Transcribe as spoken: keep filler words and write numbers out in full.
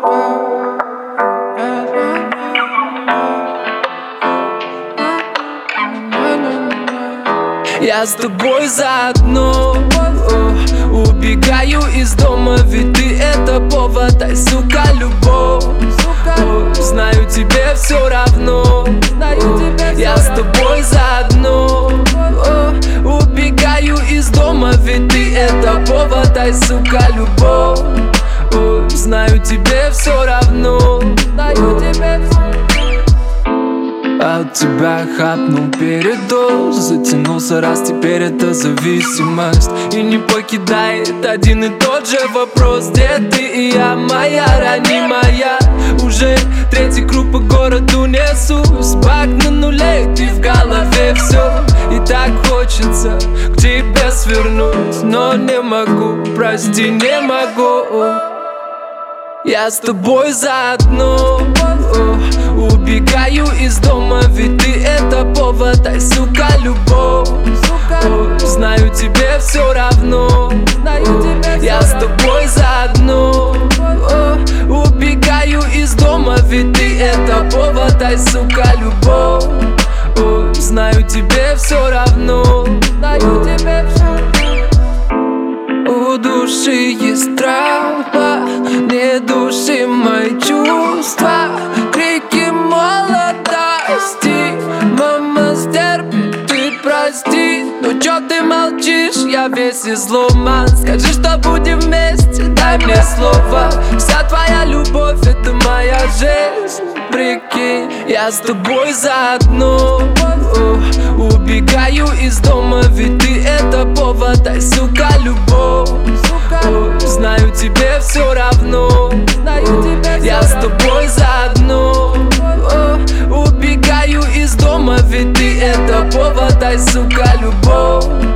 Я с тобой заодно, о, убегаю из дома, ведь ты это повод, ай, сука, любовь. О, знаю, тебе все равно, о, я с тобой заодно, о, убегаю из дома, ведь ты это повод, ай, сука, любовь. О, знаю, тебе все равно, знаю, тебе все равно. А от тебя хапнул передоз, затянулся раз, теперь это зависимость. И не покидает один и тот же вопрос: где ты и я, моя ранимая? Уже третий круг по городу несусь, бак на нуле, ты в голове все. И так хочется к тебе свернуть, но не могу, прости, не могу. Я с тобой заодно, о, убегаю из дома, ведь ты это повод, ай, сука, любовь. О, знаю, тебе все равно, о, я с тобой заодно, о, убегаю из дома, ведь ты это повод, ай, сука, любовь. О, знаю, тебе все равно, знаю, тебе все равно. У души есть травма, не души мои чувства, крики молодости. Мама стерпит, ты прости, ну чё ты молчишь, я весь изломан. Скажи, что будем вместе, дай мне слово. Вся твоя любовь — это моя жизнь, прикинь. Я с тобой заодно, о, убегаю из дома, ведь ты это повод, ай, сука, любовь. О, знаю, тебе все равно, я с тобой заодно, о, убегаю из дома, ведь ты это повод, ай, сука, любовь.